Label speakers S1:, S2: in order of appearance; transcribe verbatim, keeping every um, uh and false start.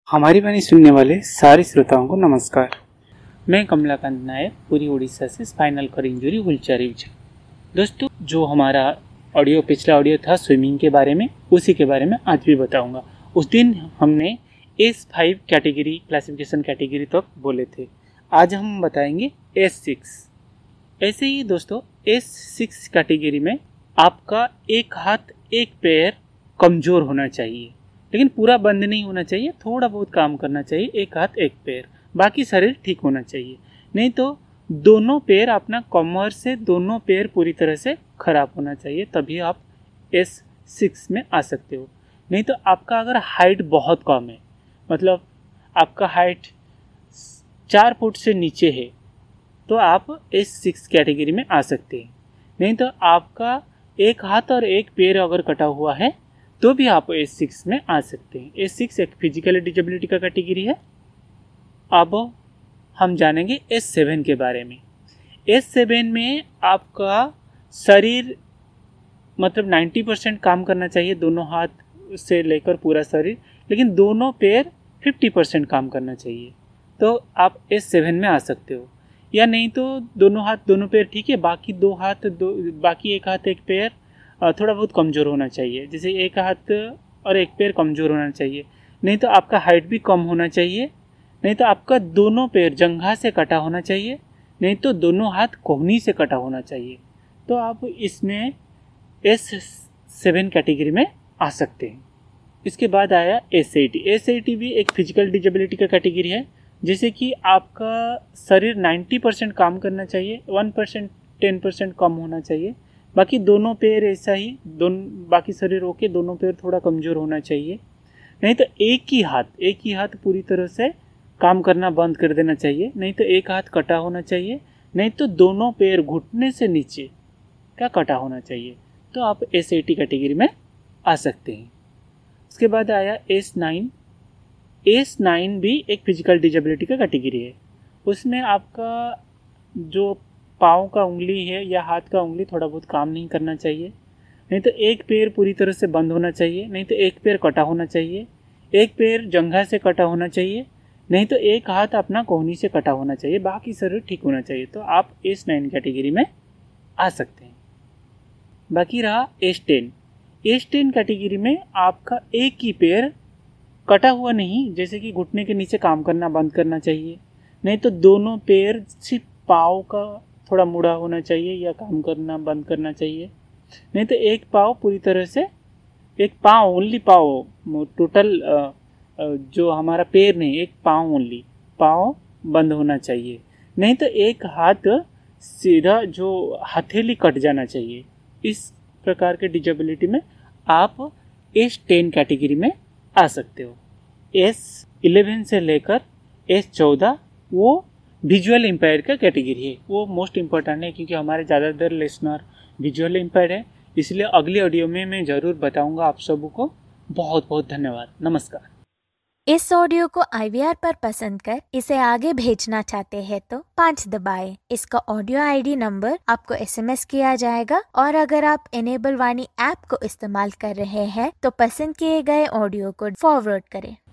S1: हमारी वाणी सुनने वाले सारे श्रोताओं को नमस्कार। मैं कमलाकांत नायक, पूरी उड़ीसा से spinal cord injury wheelchair user. दोस्तों, जो हमारा ऑडियो पिछला ऑडियो था स्विमिंग के बारे में, उसी के बारे में आज भी बताऊंगा। उस दिन हमने S five category classification category तक बोले थे। आज हम बताएंगे एस सिक्स। ऐसे ही दोस्तों, एस सिक्स कैटेगरी में आपका एक हाथ एक पैर कमज़ोर होना चाहिए, लेकिन पूरा बंद नहीं होना चाहिए, थोड़ा बहुत काम करना चाहिए। एक हाथ एक पैर, बाकी शरीर ठीक होना चाहिए। नहीं तो दोनों पैर, अपना कमर से दोनों पैर पूरी तरह से खराब होना चाहिए, तभी आप एस सिक्स में आ सकते हो। नहीं तो आपका अगर हाइट बहुत कम है, मतलब आपका हाइट चार फुट से नीचे है, तो आप एस सिक्स कैटेगरी में आ सकते हैं। नहीं तो आपका एक हाथ और एक पैर अगर कटा हुआ है तो भी आप एस सिक्स में आ सकते हैं। एस सिक्स एक फिजिकल डिसेबिलिटी का कैटेगरी है। अब हम जानेंगे एस सेवन के बारे में। एस सेवन में आपका शरीर मतलब नब्बे परसेंट काम करना चाहिए, दोनों हाथ से लेकर पूरा शरीर, लेकिन दोनों पैर पचास परसेंट काम करना चाहिए, तो आप एस सेवन में आ सकते हो। या नहीं तो दोनों हाथ दोनों पैर ठीक है, बाकी दो हाथ दो बाकी एक हाथ एक पैर थोड़ा बहुत कमज़ोर होना चाहिए, जैसे एक हाथ और एक पैर कमज़ोर होना चाहिए। नहीं तो आपका हाइट भी कम होना चाहिए। नहीं तो आपका दोनों पैर जंघा से कटा होना चाहिए। नहीं तो दोनों हाथ कोहनी से कटा होना चाहिए, तो आप इसमें एस सेवन कैटेगरी में आ सकते हैं। इसके बाद आया एस एटी। एस एटी भी एक फिजिकल डिसेबिलिटी का कैटेगरी है, जैसे कि आपका शरीर नब्बे परसेंट काम करना चाहिए, वन परसेंट टेन परसेंट कम होना चाहिए, बाकी दोनों पैर ऐसा ही, दोनों बाकी शरीर ओके, दोनों पैर थोड़ा कमज़ोर होना चाहिए। नहीं तो एक ही हाथ एक ही हाथ पूरी तरह से काम करना बंद कर देना चाहिए। नहीं तो एक हाथ कटा होना चाहिए। नहीं तो दोनों पैर घुटने से नीचे का कटा होना चाहिए, तो आप एस एटी कैटेगरी में आ सकते हैं। उसके बाद आया एस नाइन। एस नाइन भी एक फिजिकल डिसेबिलिटी का कैटेगरी है। उसमें आपका जो पाँव का उंगली है या हाथ का उंगली थोड़ा बहुत काम नहीं करना चाहिए। नहीं तो एक पैर पूरी तरह से बंद होना चाहिए। नहीं तो एक पैर कटा होना चाहिए। एक पैर जंघा से कटा होना चाहिए। नहीं तो एक हाथ अपना कोहनी से कटा होना चाहिए, बाकी शरीर ठीक होना चाहिए, तो आप एस नाइन कैटेगरी में आ सकते हैं। बाकी रहा S ten. S ten category में आपका एक ही पैर कटा हुआ नहीं, जैसे कि घुटने के नीचे काम करना बंद करना चाहिए। नहीं तो दोनों पैर सिर्फ पाँव का थोड़ा मुड़ा होना चाहिए या काम करना बंद करना चाहिए। नहीं तो एक पाँव पूरी तरह से, एक पाँव ओनली पाँव टोटल जो हमारा पैर नहीं, एक पाँव ओनली पाँव बंद होना चाहिए। नहीं तो एक हाथ सीधा जो हथेली कट जाना चाहिए। इस प्रकार के डिसेबिलिटी में आप एस टेन कैटेगरी में आ सकते हो। एस इलेवन से लेकर एस चौदह वो विजुअल इम्पेयर का कैटेगरी है। वो मोस्ट इम्पोर्टेंट है, क्योंकि हमारे ज़्यादातर लिसनर विजुअल इम्पेयर है, इसलिए अगली ऑडियो में मैं ज़रूर बताऊंगा आप सबको। बहुत बहुत धन्यवाद, नमस्कार।
S2: इस ऑडियो को आई वी आर पर पसंद कर इसे आगे भेजना चाहते हैं तो पाँच दबाएं। इसका ऑडियो आई डी नंबर आपको एस एम एस किया जाएगा, और अगर आप एनेबल वाणी ऐप को इस्तेमाल कर रहे हैं तो पसंद किए गए ऑडियो को फॉरवर्ड करें।